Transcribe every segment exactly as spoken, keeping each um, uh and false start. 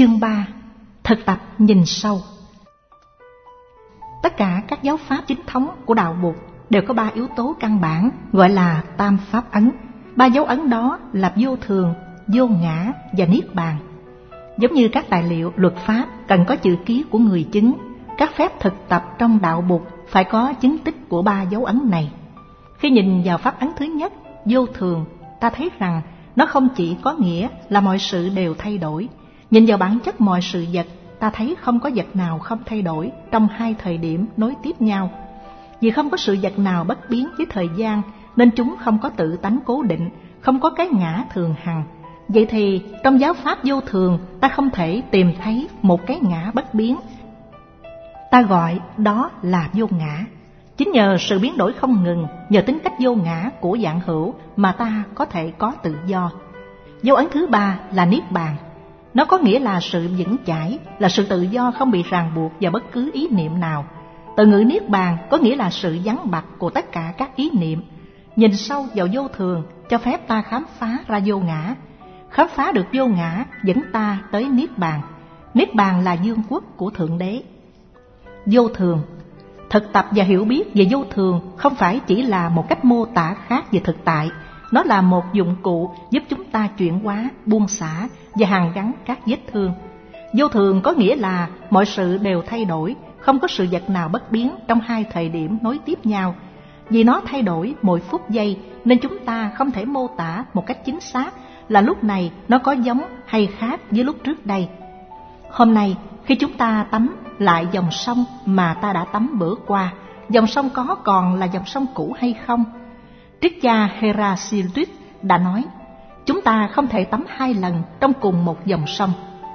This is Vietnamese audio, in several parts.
Chương ba. Thực tập nhìn sâu. Tất cả các giáo pháp chính thống của đạo Bụt đều có ba yếu tố căn bản gọi là tam pháp ấn. Ba dấu ấn đó là vô thường, vô ngã và niết bàn. Giống như các tài liệu luật pháp cần có chữ ký của người chứng, các phép thực tập trong đạo Bụt phải có chứng tích của ba dấu ấn này. Khi nhìn vào pháp ấn thứ nhất, vô thường, ta thấy rằng nó không chỉ có nghĩa là mọi sự đều thay đổi. Nhìn vào bản chất mọi sự vật, ta thấy không có vật nào không thay đổi trong hai thời điểm nối tiếp nhau. Vì không có sự vật nào bất biến với thời gian, nên chúng không có tự tánh cố định, không có cái ngã thường hằng. Vậy thì trong giáo pháp vô thường, ta không thể tìm thấy một cái ngã bất biến. Ta gọi đó là vô ngã. Chính nhờ sự biến đổi không ngừng, nhờ tính cách vô ngã của vạn hữu mà ta có thể có tự do. Dấu ấn thứ ba là niết bàn. Nó có nghĩa là sự vững chãi, là sự tự do không bị ràng buộc vào bất cứ ý niệm nào. Từ ngữ niết bàn có nghĩa là sự vắng bặt của tất cả các ý niệm. Nhìn sâu vào vô thường cho phép ta khám phá ra vô ngã. Khám phá được vô ngã dẫn ta tới niết bàn. Niết bàn là vương quốc của Thượng Đế. Vô thường. Thực tập và hiểu biết về vô thường không phải chỉ là một cách mô tả khác về thực tại. Nó là một dụng cụ giúp chúng ta chuyển hóa, buông xả và hàn gắn các vết thương. Vô thường có nghĩa là mọi sự đều thay đổi, không có sự vật nào bất biến trong hai thời điểm nối tiếp nhau. Vì nó thay đổi mỗi phút giây nên chúng ta không thể mô tả một cách chính xác là lúc này nó có giống hay khác với lúc trước đây. Hôm nay khi chúng ta tắm lại dòng sông mà ta đã tắm bữa qua, dòng sông có còn là dòng sông cũ hay không? Triết gia Heraclitus đã nói, chúng ta không thể tắm hai lần trong cùng một dòng sông.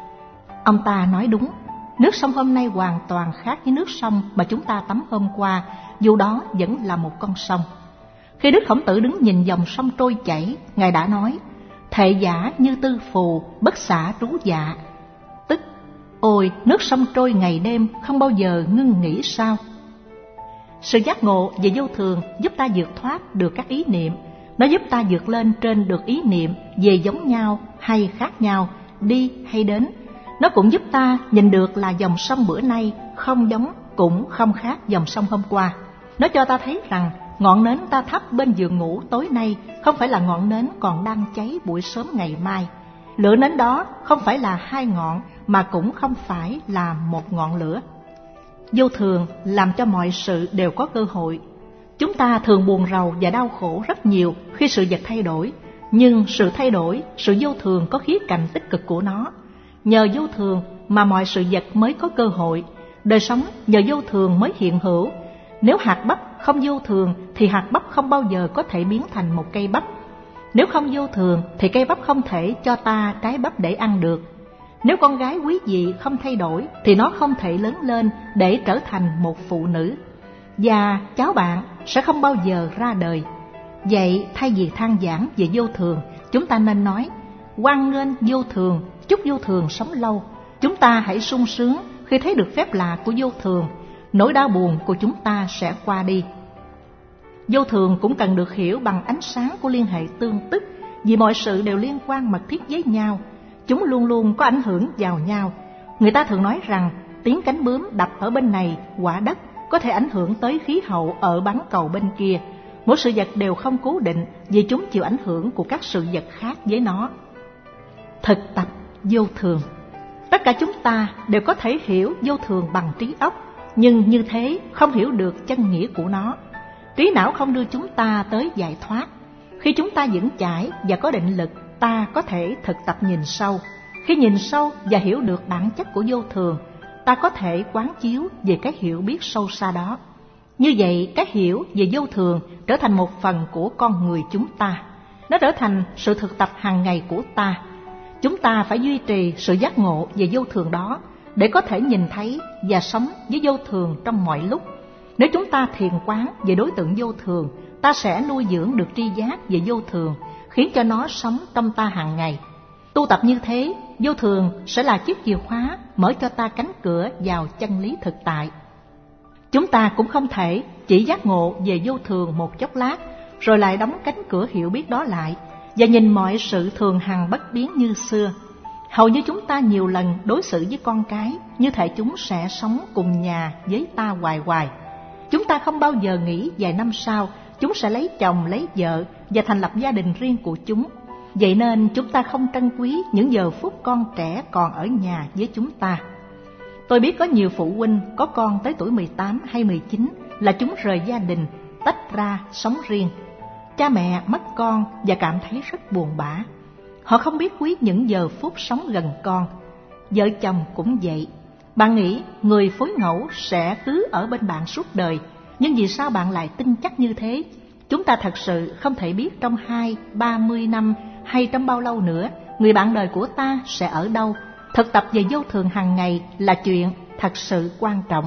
Ông ta nói đúng, nước sông hôm nay hoàn toàn khác với nước sông mà chúng ta tắm hôm qua, dù đó vẫn là một con sông. Khi Đức Khổng Tử đứng nhìn dòng sông trôi chảy, Ngài đã nói, thệ giả như tư phù, bất xả trú dạ. Tức, ôi nước sông trôi ngày đêm không bao giờ ngưng nghỉ sao? Sự giác ngộ về vô thường giúp ta vượt thoát được các ý niệm. Nó giúp ta vượt lên trên được ý niệm về giống nhau hay khác nhau, đi hay đến. Nó cũng giúp ta nhìn được là dòng sông bữa nay không giống cũng không khác dòng sông hôm qua. Nó cho ta thấy rằng ngọn nến ta thắp bên giường ngủ tối nay không phải là ngọn nến còn đang cháy buổi sớm ngày mai. Lửa nến đó không phải là hai ngọn mà cũng không phải là một ngọn lửa. Vô thường làm cho mọi sự đều có cơ hội. Chúng ta thường buồn rầu và đau khổ rất nhiều khi sự vật thay đổi, nhưng sự thay đổi, sự vô thường có khía cạnh tích cực của nó. Nhờ vô thường mà mọi sự vật mới có cơ hội, đời sống nhờ vô thường mới hiện hữu. Nếu hạt bắp không vô thường thì hạt bắp không bao giờ có thể biến thành một cây bắp. Nếu không vô thường thì cây bắp không thể cho ta trái bắp để ăn được. Nếu con gái quý vị không thay đổi thì nó không thể lớn lên để trở thành một phụ nữ. Và cháu bạn sẽ không bao giờ ra đời. Vậy thay vì than vãn về vô thường, chúng ta nên nói, hoan nghênh vô thường, chúc vô thường sống lâu. Chúng ta hãy sung sướng khi thấy được phép lạ của vô thường, nỗi đau buồn của chúng ta sẽ qua đi. Vô thường cũng cần được hiểu bằng ánh sáng của liên hệ tương tức, vì mọi sự đều liên quan mật thiết với nhau. Chúng luôn luôn có ảnh hưởng vào nhau. Người ta thường nói rằng tiếng cánh bướm đập ở bên này quả đất có thể ảnh hưởng tới khí hậu ở bán cầu bên kia. Mỗi sự vật đều không cố định vì chúng chịu ảnh hưởng của các sự vật khác với nó. Thực tập vô thường. Tất cả chúng ta đều có thể hiểu vô thường bằng trí óc, nhưng như thế không hiểu được chân nghĩa của nó. Trí não không đưa chúng ta tới giải thoát. Khi chúng ta vững chãi và có định lực, ta có thể thực tập nhìn sâu. Khi nhìn sâu và hiểu được bản chất của vô thường, ta có thể quán chiếu về cái hiểu biết sâu xa đó. Như vậy, cái hiểu về vô thường trở thành một phần của con người chúng ta. Nó trở thành sự thực tập hàng ngày của ta. Chúng ta phải duy trì sự giác ngộ về vô thường đó để có thể nhìn thấy và sống với vô thường trong mọi lúc. Nếu chúng ta thiền quán về đối tượng vô thường, ta sẽ nuôi dưỡng được tri giác về vô thường, khiến cho nó sống trong ta hàng ngày. Tu tập như thế, vô thường sẽ là chiếc chìa khóa mở cho ta cánh cửa vào chân lý thực tại. Chúng ta cũng không thể chỉ giác ngộ về vô thường một chốc lát, rồi lại đóng cánh cửa hiểu biết đó lại, và nhìn mọi sự thường hằng bất biến như xưa. Hầu như chúng ta nhiều lần đối xử với con cái như thể chúng sẽ sống cùng nhà với ta hoài hoài. Chúng ta không bao giờ nghĩ vài năm sau chúng sẽ lấy chồng, lấy vợ và thành lập gia đình riêng của chúng. Vậy nên chúng ta không trân quý những giờ phút con trẻ còn ở nhà với chúng ta. Tôi biết có nhiều phụ huynh có con tới tuổi mười tám hay mười chín là chúng rời gia đình, tách ra sống riêng. Cha mẹ mất con và cảm thấy rất buồn bã. Họ không biết quý những giờ phút sống gần con. Vợ chồng cũng vậy. Bạn nghĩ người phối ngẫu sẽ cứ ở bên bạn suốt đời, nhưng vì sao bạn lại tin chắc như thế? Chúng ta thật sự không thể biết trong hai, ba mươi năm hay trong bao lâu nữa người bạn đời của ta sẽ ở đâu. Thực tập về vô thường hàng ngày là chuyện thật sự quan trọng.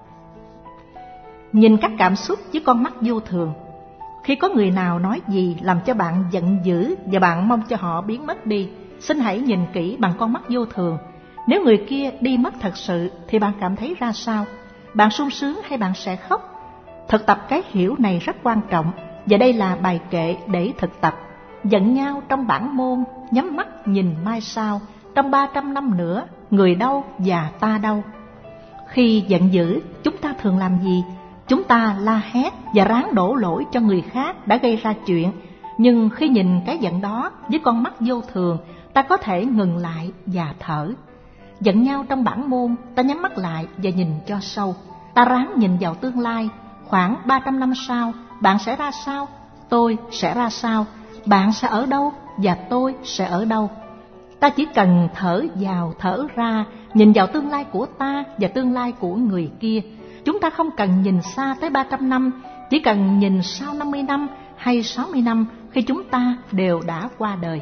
Nhìn các cảm xúc với con mắt vô thường. Khi có người nào nói gì làm cho bạn giận dữ và bạn mong cho họ biến mất đi, xin hãy nhìn kỹ bằng con mắt vô thường. Nếu người kia đi mất thật sự thì bạn cảm thấy ra sao? Bạn sung sướng hay bạn sẽ khóc? Thực tập cái hiểu này rất quan trọng, và đây là bài kệ để thực tập. Giận nhau trong bản môn, nhắm mắt nhìn mai sau, trong ba trăm năm nữa, người đâu và ta đâu. Khi giận dữ, chúng ta thường làm gì? Chúng ta la hét và ráng đổ lỗi cho người khác đã gây ra chuyện. Nhưng khi nhìn cái giận đó với con mắt vô thường, ta có thể ngừng lại và thở. Giận nhau trong bản môn, ta nhắm mắt lại và nhìn cho sâu. Ta ráng nhìn vào tương lai. Khoảng ba trăm năm sau, bạn sẽ ra sao? Tôi sẽ ra sao? Bạn sẽ ở đâu? Và tôi sẽ ở đâu? Ta chỉ cần thở vào, thở ra, nhìn vào tương lai của ta và tương lai của người kia. Chúng ta không cần nhìn xa tới ba trăm năm, chỉ cần nhìn sau năm mươi năm hay sáu mươi năm khi chúng ta đều đã qua đời.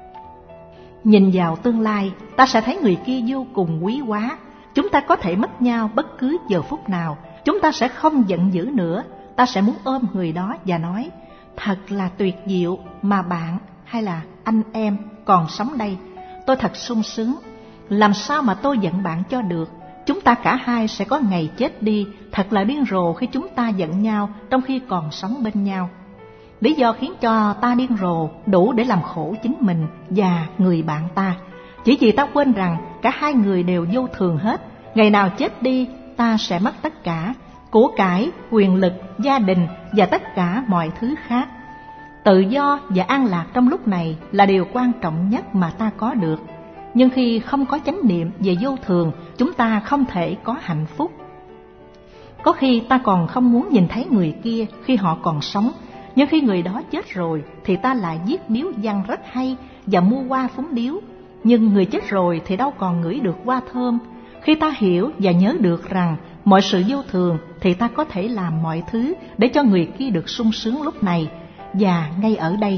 Nhìn vào tương lai, ta sẽ thấy người kia vô cùng quý hóa. Chúng ta có thể mất nhau bất cứ giờ phút nào. Chúng ta sẽ không giận dữ nữa. Ta sẽ muốn ôm người đó và nói: thật là tuyệt diệu mà bạn hay là anh em còn sống đây. Tôi thật sung sướng. Làm sao mà tôi giận bạn cho được? Chúng ta cả hai sẽ có ngày chết đi. Thật là điên rồ khi chúng ta giận nhau trong khi còn sống bên nhau. Lý do khiến cho ta điên rồ đủ để làm khổ chính mình và người bạn ta. Chỉ vì ta quên rằng cả hai người đều vô thường hết. Ngày nào chết đi, ta sẽ mất tất cả: của cải, quyền lực, gia đình và tất cả mọi thứ khác. Tự do và an lạc trong lúc này là điều quan trọng nhất mà ta có được. Nhưng khi không có chánh niệm về vô thường, chúng ta không thể có hạnh phúc. Có khi ta còn không muốn nhìn thấy người kia khi họ còn sống, nhưng khi người đó chết rồi thì ta lại viết điếu văn rất hay và mua hoa phúng điếu. Nhưng người chết rồi thì đâu còn ngửi được hoa thơm. Khi ta hiểu và nhớ được rằng mọi sự vô thường thì ta có thể làm mọi thứ để cho người kia được sung sướng lúc này và ngay ở đây.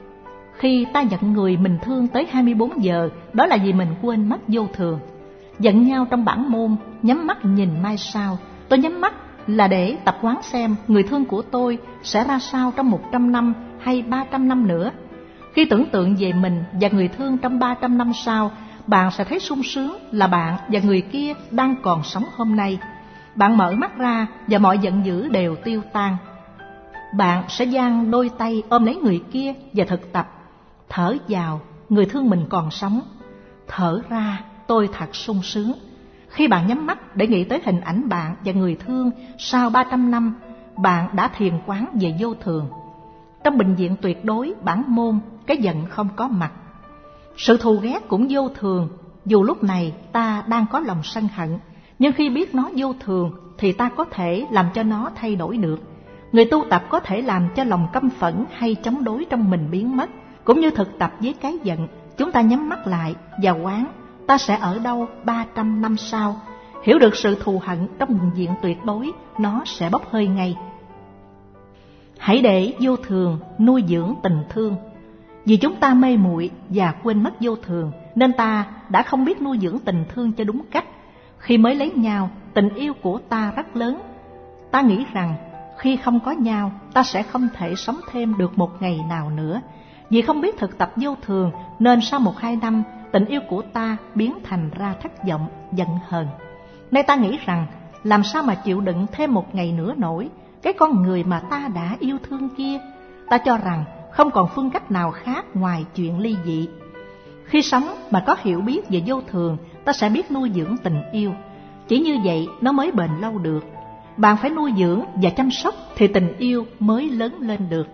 Khi ta giận người mình thương tới hai mươi bốn giờ, đó là vì mình quên mất vô thường. Giận nhau trong bản môn, nhắm mắt nhìn mai sau. Tôi nhắm mắt là để tập quán xem người thương của tôi sẽ ra sao trong một trăm năm hay ba trăm năm nữa. Khi tưởng tượng về mình và người thương trong ba trăm năm sau, bạn sẽ thấy sung sướng là bạn và người kia đang còn sống hôm nay. Bạn mở mắt ra và mọi giận dữ đều tiêu tan. Bạn sẽ dang đôi tay ôm lấy người kia và thực tập. Thở vào, người thương mình còn sống. Thở ra, tôi thật sung sướng. Khi bạn nhắm mắt để nghĩ tới hình ảnh bạn và người thương sau ba trăm năm, bạn đã thiền quán về vô thường. Trong bình diện tuyệt đối bản môn, cái giận không có mặt. Sự thù ghét cũng vô thường. Dù lúc này ta đang có lòng sân hận, nhưng khi biết nó vô thường thì ta có thể làm cho nó thay đổi được. Người tu tập có thể làm cho lòng căm phẫn hay chống đối trong mình biến mất. Cũng như thực tập với cái giận, chúng ta nhắm mắt lại và quán ta sẽ ở đâu ba trăm năm sau. Hiểu được sự thù hận trong bình diện tuyệt đối, nó sẽ bốc hơi ngay. Hãy để vô thường nuôi dưỡng tình thương. Vì chúng ta mê muội và quên mất vô thường, nên ta đã không biết nuôi dưỡng tình thương cho đúng cách. Khi mới lấy nhau, tình yêu của ta rất lớn. Ta nghĩ rằng khi không có nhau, ta sẽ không thể sống thêm được một ngày nào nữa. Vì không biết thực tập vô thường, nên sau một hai năm, tình yêu của ta biến thành ra thất vọng, giận hờn. Nay ta nghĩ rằng, làm sao mà chịu đựng thêm một ngày nữa nổi cái con người mà ta đã yêu thương kia. Ta cho rằng không còn phương cách nào khác ngoài chuyện ly dị. Khi sống mà có hiểu biết về vô thường, ta sẽ biết nuôi dưỡng tình yêu. Chỉ như vậy nó mới bền lâu được. Bạn phải nuôi dưỡng và chăm sóc thì tình yêu mới lớn lên được.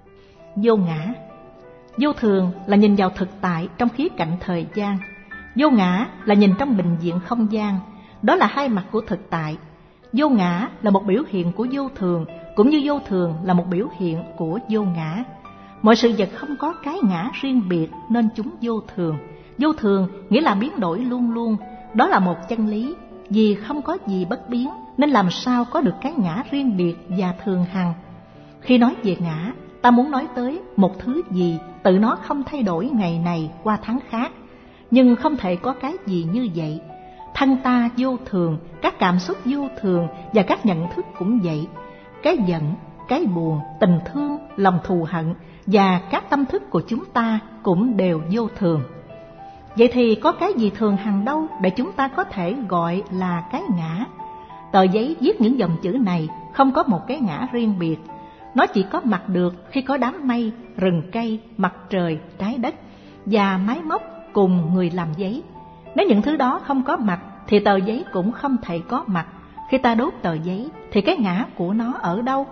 Vô ngã. Vô thường là nhìn vào thực tại trong khía cạnh thời gian. Vô ngã là nhìn trong bình diện không gian. Đó là hai mặt của thực tại. Vô ngã là một biểu hiện của vô thường, cũng như vô thường là một biểu hiện của vô ngã. Mọi sự vật không có cái ngã riêng biệt nên chúng vô thường. Vô thường nghĩa là biến đổi luôn luôn. Đó là một chân lý. Vì không có gì bất biến nên làm sao có được cái ngã riêng biệt và thường hằng. Khi nói về ngã, ta muốn nói tới một thứ gì tự nó không thay đổi ngày này qua tháng khác. Nhưng không thể có cái gì như vậy. Thân ta vô thường, các cảm xúc vô thường và các nhận thức cũng vậy. Cái giận, cái buồn, tình thương, lòng thù hận và các tâm thức của chúng ta cũng đều vô thường. Vậy thì có cái gì thường hằng đâu để chúng ta có thể gọi là cái ngã? Tờ giấy viết những dòng chữ này không có một cái ngã riêng biệt. Nó chỉ có mặt được khi có đám mây, rừng cây, mặt trời, trái đất và máy móc cùng người làm giấy. Nếu những thứ đó không có mặt thì tờ giấy cũng không thể có mặt. Khi ta đốt tờ giấy thì cái ngã của nó ở đâu?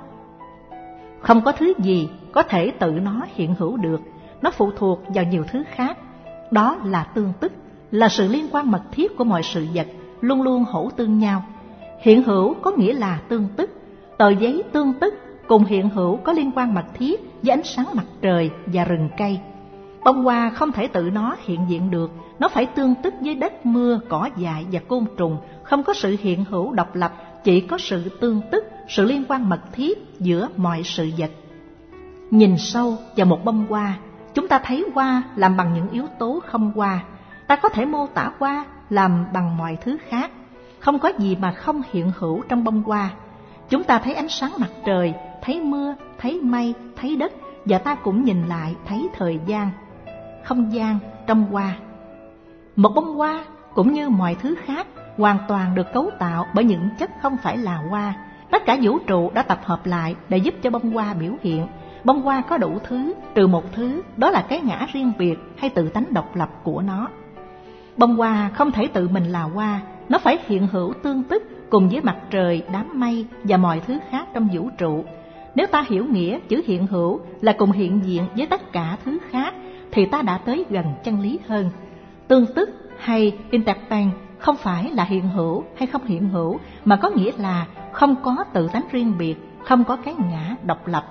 Không có thứ gì có thể tự nó hiện hữu được. Nó phụ thuộc vào nhiều thứ khác. Đó là tương tức, là sự liên quan mật thiết của mọi sự vật, luôn luôn hỗ tương nhau. Hiện hữu có nghĩa là tương tức. Tờ giấy tương tức cùng hiện hữu có liên quan mật thiết với ánh sáng mặt trời và rừng cây. Bông hoa không thể tự nó hiện diện được, nó phải tương tức với đất, mưa, cỏ dại và côn trùng. Không có sự hiện hữu độc lập, chỉ có sự tương tức, sự liên quan mật thiết giữa mọi sự vật. Nhìn sâu vào một bông hoa, chúng ta thấy hoa làm bằng những yếu tố không hoa. Ta có thể mô tả hoa làm bằng mọi thứ khác. Không có gì mà không hiện hữu trong bông hoa. Chúng ta thấy ánh sáng mặt trời, thấy mưa, thấy mây, thấy đất, và ta cũng nhìn lại thấy thời gian, không gian trong hoa. Một bông hoa cũng như mọi thứ khác hoàn toàn được cấu tạo bởi những chất không phải là hoa. Tất cả vũ trụ đã tập hợp lại để giúp cho bông hoa biểu hiện. Bông hoa có đủ thứ, trừ một thứ, đó là cái ngã riêng biệt hay tự tánh độc lập của nó. Bông hoa không thể tự mình là hoa, nó phải hiện hữu tương tức cùng với mặt trời, đám mây và mọi thứ khác trong vũ trụ. Nếu ta hiểu nghĩa chữ hiện hữu là cùng hiện diện với tất cả thứ khác, thì ta đã tới gần chân lý hơn. Tương tức hay interpeng không phải là hiện hữu hay không hiện hữu, mà có nghĩa là không có tự tánh riêng biệt, không có cái ngã độc lập.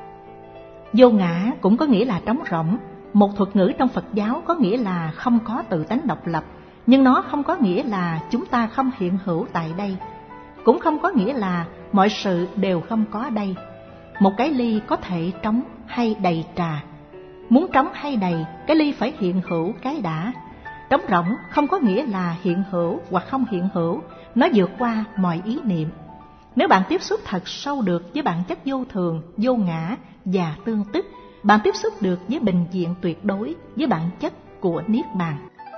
Vô ngã cũng có nghĩa là trống rỗng. Một thuật ngữ trong Phật giáo có nghĩa là không có tự tánh độc lập, nhưng nó không có nghĩa là chúng ta không hiện hữu tại đây. Cũng không có nghĩa là mọi sự đều không có đây. Một cái ly có thể trống hay đầy trà. Muốn trống hay đầy, cái ly phải hiện hữu cái đã. Trống rỗng không có nghĩa là hiện hữu hoặc không hiện hữu, nó vượt qua mọi ý niệm. Nếu bạn tiếp xúc thật sâu được với bản chất vô thường, vô ngã và tương tức, bạn tiếp xúc được với bình diện tuyệt đối, với bản chất của Niết Bàn.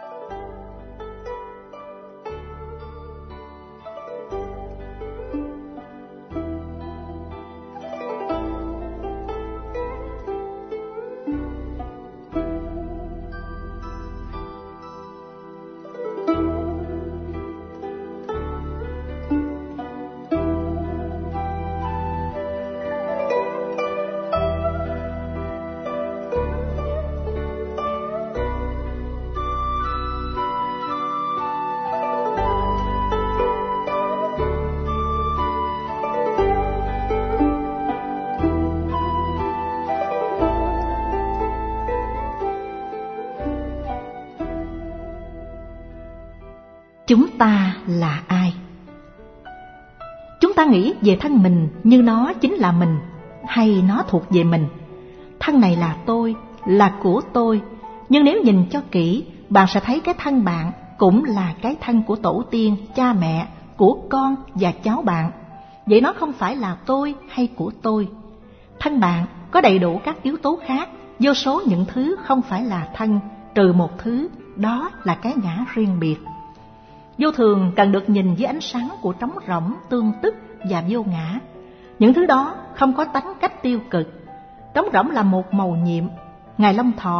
Chúng ta là ai? Chúng ta nghĩ về thân mình như nó chính là mình, hay nó thuộc về mình. Thân này là tôi, là của tôi. Nhưng nếu nhìn cho kỹ, bạn sẽ thấy cái thân bạn cũng là cái thân của tổ tiên, cha mẹ, của con và cháu bạn. Vậy nó không phải là tôi hay của tôi. Thân bạn có đầy đủ các yếu tố khác, vô số những thứ không phải là thân, trừ một thứ, đó là cái ngã riêng biệt. Vô thường cần được nhìn với ánh sáng của trống rỗng, tương tức và vô ngã. Những thứ đó không có tánh cách tiêu cực. Trống rỗng là một mầu nhiệm. Ngài Long Thọ,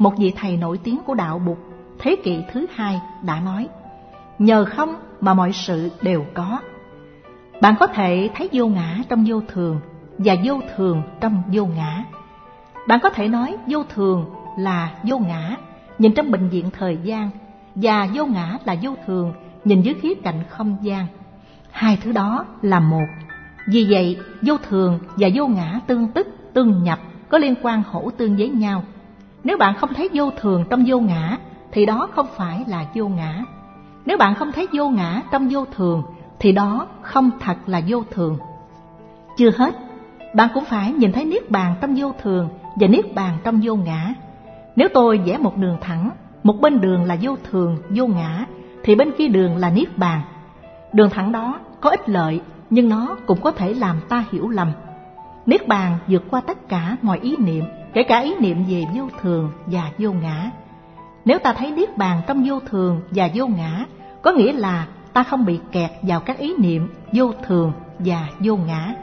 một vị thầy nổi tiếng của đạo Bụt thế kỷ thứ hai đã nói: nhờ không mà mọi sự đều có. Bạn có thể thấy vô ngã trong vô thường và vô thường trong vô ngã. Bạn có thể nói vô thường là vô ngã nhìn trong bệnh viện thời gian, và vô ngã là vô thường nhìn dưới khía cạnh không gian. Hai thứ đó là một. Vì vậy, vô thường và vô ngã tương tức, tương nhập, có liên quan hỗ tương với nhau. Nếu bạn không thấy vô thường trong vô ngã, thì đó không phải là vô ngã. Nếu bạn không thấy vô ngã trong vô thường, thì đó không thật là vô thường. Chưa hết, bạn cũng phải nhìn thấy niết bàn trong vô thường và niết bàn trong vô ngã. Nếu tôi vẽ một đường thẳng, một bên đường là vô thường, vô ngã, thì bên kia đường là niết bàn. Đường thẳng đó có ích lợi, nhưng nó cũng có thể làm ta hiểu lầm. Niết bàn vượt qua tất cả mọi ý niệm, kể cả ý niệm về vô thường và vô ngã. Nếu ta thấy niết bàn trong vô thường và vô ngã, có nghĩa là ta không bị kẹt vào các ý niệm vô thường và vô ngã.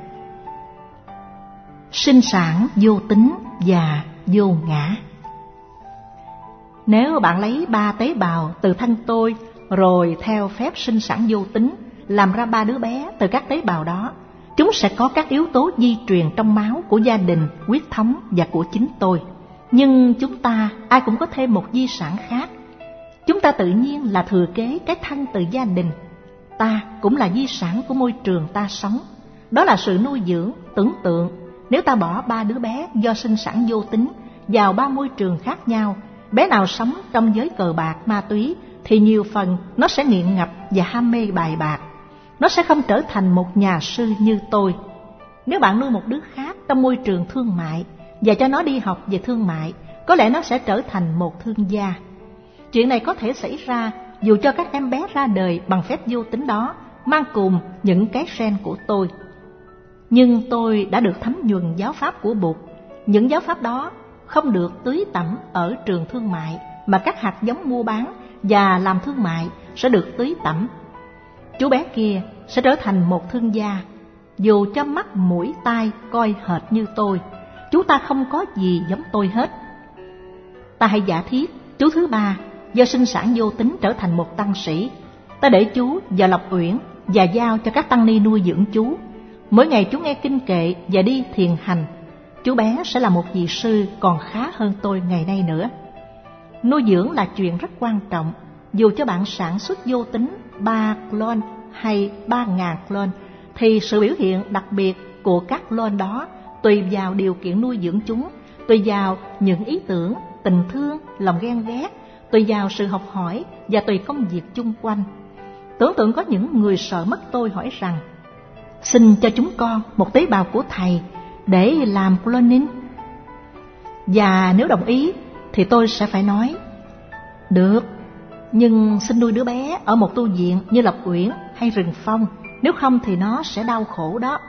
Sinh sản vô tính và vô ngã. Nếu bạn lấy ba tế bào từ thân tôi, rồi theo phép sinh sản vô tính làm ra ba đứa bé từ các tế bào đó, chúng sẽ có các yếu tố di truyền trong máu của gia đình, huyết thống và của chính tôi. Nhưng chúng ta ai cũng có thêm một di sản khác. Chúng ta tự nhiên là thừa kế cái thân từ gia đình. Ta cũng là di sản của môi trường ta sống. Đó là sự nuôi dưỡng, tưởng tượng. Nếu ta bỏ ba đứa bé do sinh sản vô tính vào ba môi trường khác nhau, bé nào sống trong giới cờ bạc, ma túy, thì nhiều phần nó sẽ nghiện ngập và ham mê bài bạc. Nó sẽ không trở thành một nhà sư như tôi. Nếu bạn nuôi một đứa khác trong môi trường thương mại và cho nó đi học về thương mại, có lẽ nó sẽ trở thành một thương gia. Chuyện này có thể xảy ra dù cho các em bé ra đời bằng phép vô tính đó, mang cùng những cái gen của tôi. Nhưng tôi đã được thấm nhuần giáo pháp của Bụt. Những giáo pháp đó không được tưới tẩm ở trường thương mại, mà các hạt giống mua bán và làm thương mại sẽ được tưới tẩm. Chú bé kia sẽ trở thành một thương gia, dù cho mắt mũi tai coi hệt như tôi. Chú ta không có gì giống tôi hết. Ta hãy giả thiết chú thứ ba do sinh sản vô tính trở thành một tăng sĩ. Ta để chú vào Lộc Uyển và giao cho các tăng ni nuôi dưỡng chú. Mỗi ngày chú nghe kinh kệ và đi thiền hành. Chú bé sẽ là một vị sư còn khá hơn tôi ngày nay nữa. Nuôi dưỡng là chuyện rất quan trọng. Dù cho bạn sản xuất vô tính ba clone hay ba ngàn clone, thì sự biểu hiện đặc biệt của các clone đó tùy vào điều kiện nuôi dưỡng chúng, tùy vào những ý tưởng, tình thương, lòng ghen ghét, tùy vào sự học hỏi và tùy công việc chung quanh. Tưởng tượng có những người sợ mất tôi hỏi rằng: xin cho chúng con một tế bào của thầy để làm cloning. Và nếu đồng ý thì tôi sẽ phải nói: được, nhưng xin nuôi đứa bé ở một tu viện như Lộc Uyển hay Rừng Phong, nếu không thì nó sẽ đau khổ đó.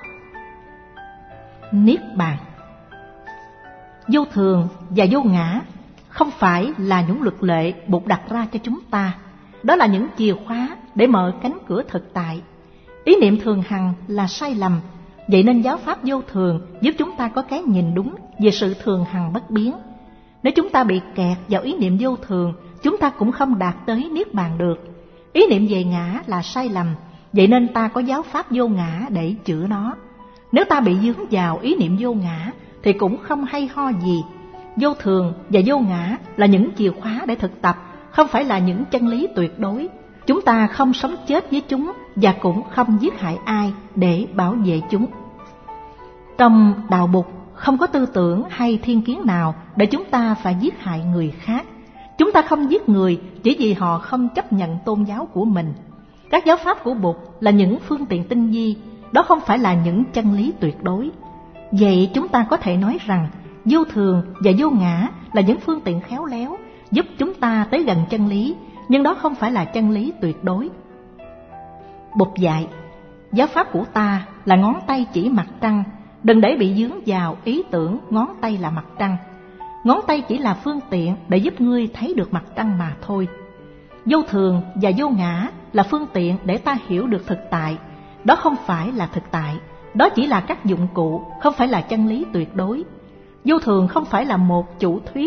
Niết bàn, vô thường và vô ngã không phải là những luật lệ Bụt đặt ra cho chúng ta. Đó là những chìa khóa để mở cánh cửa thực tại. Ý niệm thường hằng là sai lầm, vậy nên giáo pháp vô thường giúp chúng ta có cái nhìn đúng về sự thường hằng bất biến. Nếu chúng ta bị kẹt vào ý niệm vô thường, chúng ta cũng không đạt tới niết bàn được. Ý niệm về ngã là sai lầm, vậy nên ta có giáo pháp vô ngã để chữa nó. Nếu ta bị dướng vào ý niệm vô ngã thì cũng không hay ho gì. Vô thường và vô ngã là những chìa khóa để thực tập, không phải là những chân lý tuyệt đối. Chúng ta không sống chết với chúng và cũng không giết hại ai để bảo vệ chúng. Trong đạo Bụt không có tư tưởng hay thiên kiến nào để chúng ta phải giết hại người khác. Chúng ta không giết người chỉ vì họ không chấp nhận tôn giáo của mình. Các giáo pháp của Bụt là những phương tiện tinh vi, đó không phải là những chân lý tuyệt đối. Vậy chúng ta có thể nói rằng vô thường và vô ngã là những phương tiện khéo léo giúp chúng ta tới gần chân lý, nhưng đó không phải là chân lý tuyệt đối. Bụt dạy, giáo pháp của ta là ngón tay chỉ mặt trăng, đừng để bị dướng vào ý tưởng ngón tay là mặt trăng. Ngón tay chỉ là phương tiện để giúp ngươi thấy được mặt trăng mà thôi. Vô thường và vô ngã là phương tiện để ta hiểu được thực tại. Đó không phải là thực tại, đó chỉ là các dụng cụ, không phải là chân lý tuyệt đối. Vô thường không phải là một chủ thuyết,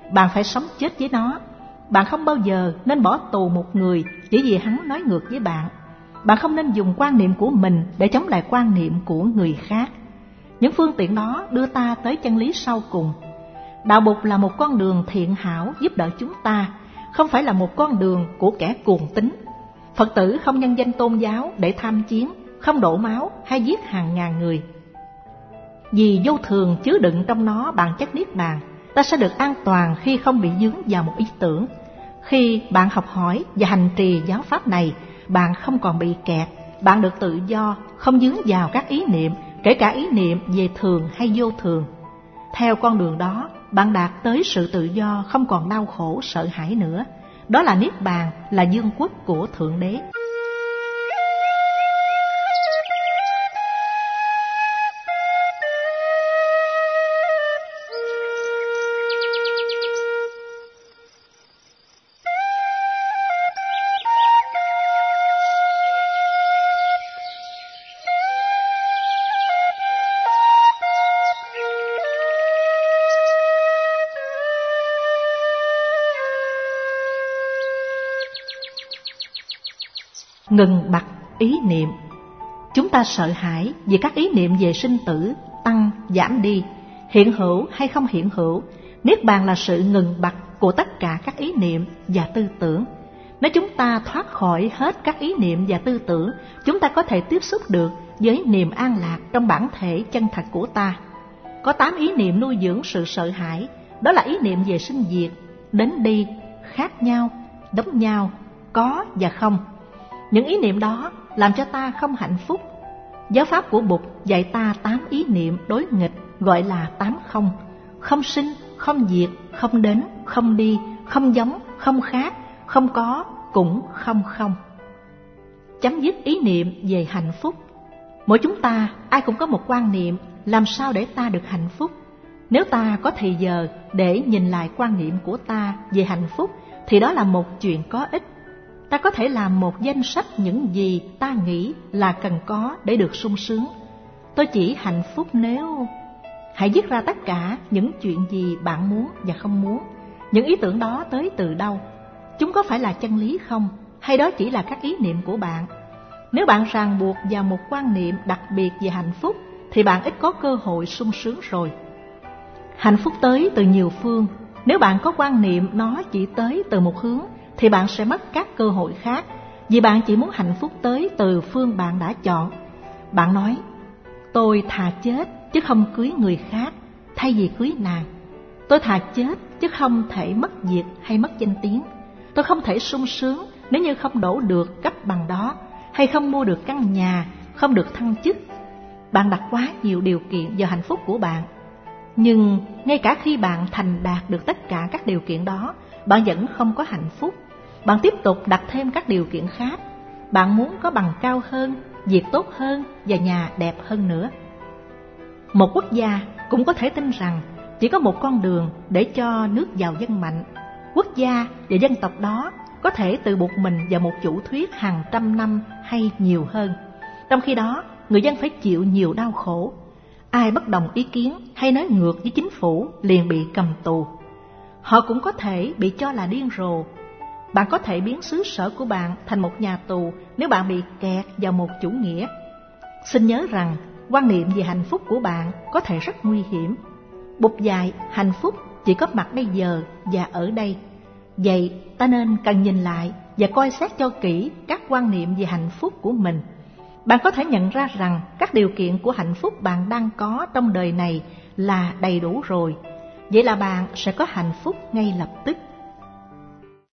bạn phải sống chết với nó. Bạn không bao giờ nên bỏ tù một người chỉ vì hắn nói ngược với bạn. Bạn không nên dùng quan niệm của mình để chống lại quan niệm của người khác. Những phương tiện đó đưa ta tới chân lý sau cùng. Đạo Bụt là một con đường thiện hảo giúp đỡ chúng ta, không phải là một con đường của kẻ cuồng tín. Phật tử không nhân danh tôn giáo để tham chiến, không đổ máu hay giết hàng ngàn người. Vì vô thường chứa đựng trong nó bản chất niết bàn, ta sẽ được an toàn khi không bị dướng vào một ý tưởng. Khi bạn học hỏi và hành trì giáo pháp này, bạn không còn bị kẹt, bạn được tự do, không dướng vào các ý niệm, kể cả ý niệm về thường hay vô thường. Theo con đường đó, bạn đạt tới sự tự do, không còn đau khổ sợ hãi nữa. Đó là niết bàn, là vương quốc của Thượng Đế. Ngừng bặt ý niệm. Chúng ta sợ hãi vì các ý niệm về sinh tử tăng, giảm đi, hiện hữu hay không hiện hữu. Niết bàn là sự ngừng bặt của tất cả các ý niệm và tư tưởng. Nếu chúng ta thoát khỏi hết các ý niệm và tư tưởng, chúng ta có thể tiếp xúc được với niềm an lạc trong bản thể chân thật của ta. Có tám ý niệm nuôi dưỡng sự sợ hãi. Đó là ý niệm về sinh diệt, đến đi, khác nhau, giống nhau, có và không. Những ý niệm đó làm cho ta không hạnh phúc. Giáo pháp của Bụt dạy ta tám ý niệm đối nghịch, gọi là tám không. Không sinh, không diệt, không đến, không đi, không giống, không khác, không có, cũng không không. Chấm dứt ý niệm về hạnh phúc. Mỗi chúng ta, ai cũng có một quan niệm làm sao để ta được hạnh phúc. Nếu ta có thời giờ để nhìn lại quan niệm của ta về hạnh phúc, thì đó là một chuyện có ích. Ta có thể làm một danh sách những gì ta nghĩ là cần có để được sung sướng. Tôi chỉ hạnh phúc nếu... Hãy viết ra tất cả những chuyện gì bạn muốn và không muốn. Những ý tưởng đó tới từ đâu? Chúng có phải là chân lý không? Hay đó chỉ là các ý niệm của bạn? Nếu bạn ràng buộc vào một quan niệm đặc biệt về hạnh phúc, thì bạn ít có cơ hội sung sướng rồi. Hạnh phúc tới từ nhiều phương. Nếu bạn có quan niệm nó chỉ tới từ một hướng, thì bạn sẽ mất các cơ hội khác, vì bạn chỉ muốn hạnh phúc tới từ phương bạn đã chọn. Bạn nói, tôi thà chết chứ không cưới người khác thay vì cưới nàng. Tôi thà chết chứ không thể mất việc hay mất danh tiếng. Tôi không thể sung sướng nếu như không đổ được cấp bằng đó, hay không mua được căn nhà, không được thăng chức. Bạn đặt quá nhiều điều kiện vào hạnh phúc của bạn. Nhưng ngay cả khi bạn thành đạt được tất cả các điều kiện đó, bạn vẫn không có hạnh phúc. Bạn tiếp tục đặt thêm các điều kiện khác. Bạn muốn có bằng cao hơn, việc tốt hơn và nhà đẹp hơn nữa. Một quốc gia cũng có thể tin rằng chỉ có một con đường để cho nước giàu dân mạnh. Quốc gia và dân tộc đó có thể tự buộc mình vào một chủ thuyết hàng trăm năm hay nhiều hơn. Trong khi đó, người dân phải chịu nhiều đau khổ. Ai bất đồng ý kiến hay nói ngược với chính phủ liền bị cầm tù. Họ cũng có thể bị cho là điên rồ. Bạn có thể biến xứ sở của bạn thành một nhà tù nếu bạn bị kẹt vào một chủ nghĩa. Xin nhớ rằng, quan niệm về hạnh phúc của bạn có thể rất nguy hiểm. Bụt dạy hạnh phúc chỉ có mặt bây giờ và ở đây. Vậy ta nên cần nhìn lại và coi xét cho kỹ các quan niệm về hạnh phúc của mình. Bạn có thể nhận ra rằng các điều kiện của hạnh phúc bạn đang có trong đời này là đầy đủ rồi. Vậy là bạn sẽ có hạnh phúc ngay lập tức.